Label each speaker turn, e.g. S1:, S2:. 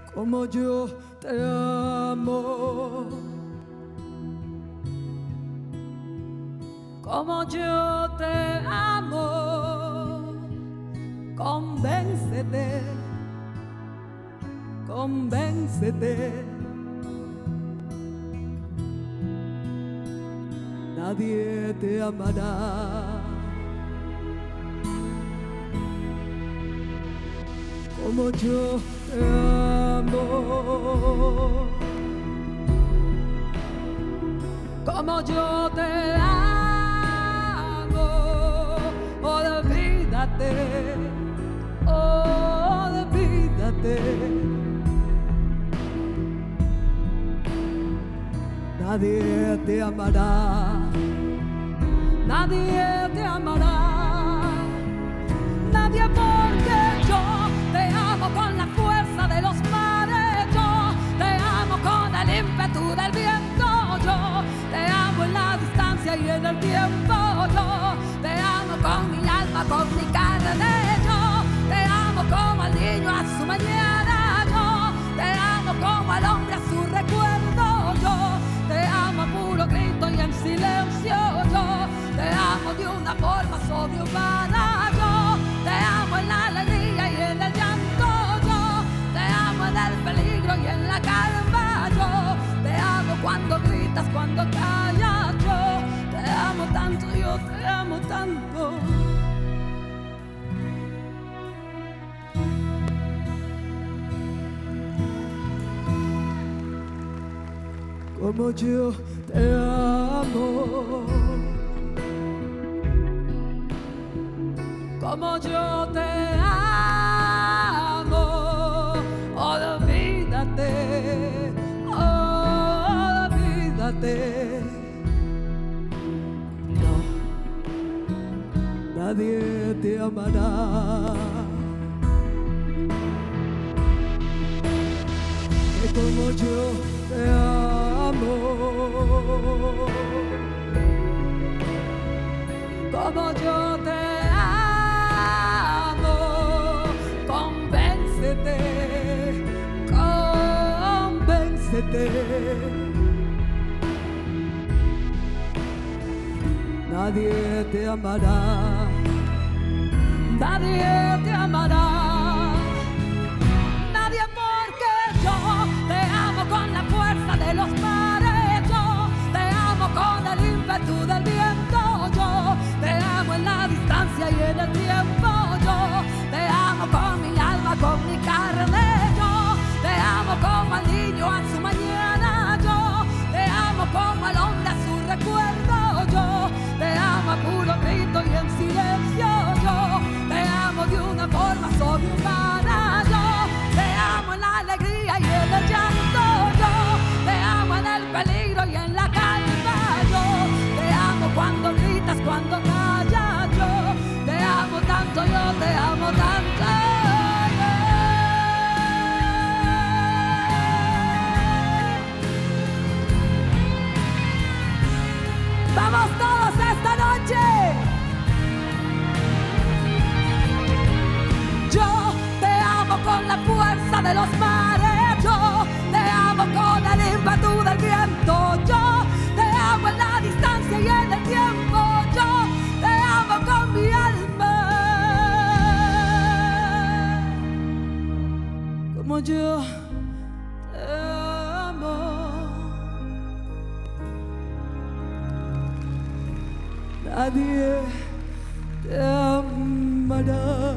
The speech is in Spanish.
S1: como yo te amo, como yo te amo. Convéncete, convéncete. Nadie te amará como yo te amo, como yo te amo. Olvídate, olvídate. Nadie te amará, nadie te amará, nadie, porque yo te amo con la fuerza de los mares, yo te amo con el ímpetu del viento, yo te amo en la distancia y en el tiempo, yo te amo con mi alma, con mi carne, yo te amo como al niño a su mañana, yo te amo como al hombre a su recuerdo, yo te amo a puro grito y en silencio, yo te amo de una forma sobrehumana, yo te amo en la alegría y en el llanto, yo te amo en el peligro y en la calma, yo te amo cuando gritas, cuando callas, yo te amo tanto, yo te amo tanto. Como yo te amo, como yo te amo. Olvídate, olvídate. No, nadie te amará como yo te amo, como yo te amo. Convéncete, convéncete. Nadie te amará, nadie te amará. Con la fuerza de los mares, yo te amo con el ímpetu del viento, yo te amo en la distancia y en el tiempo, yo te amo con mi alma, con mi carne, yo te amo como al niño a su mañana, yo te amo como al hombre a su recuerdo, yo te amo a puro grito y en silencio, yo te amo de una forma sobrehumana, yo te amo en la alegría y en el llanto, peligro y en la calma, yo te amo cuando gritas, cuando callas, yo te amo tanto, yo te amo tanto. Vamos todos esta noche. Yo te amo con la fuerza de los mares, yo te amo con el ímpetu del viento, yo te amo en la distancia y en el tiempo, yo te amo con mi alma, como yo te amo. Nadie te amará.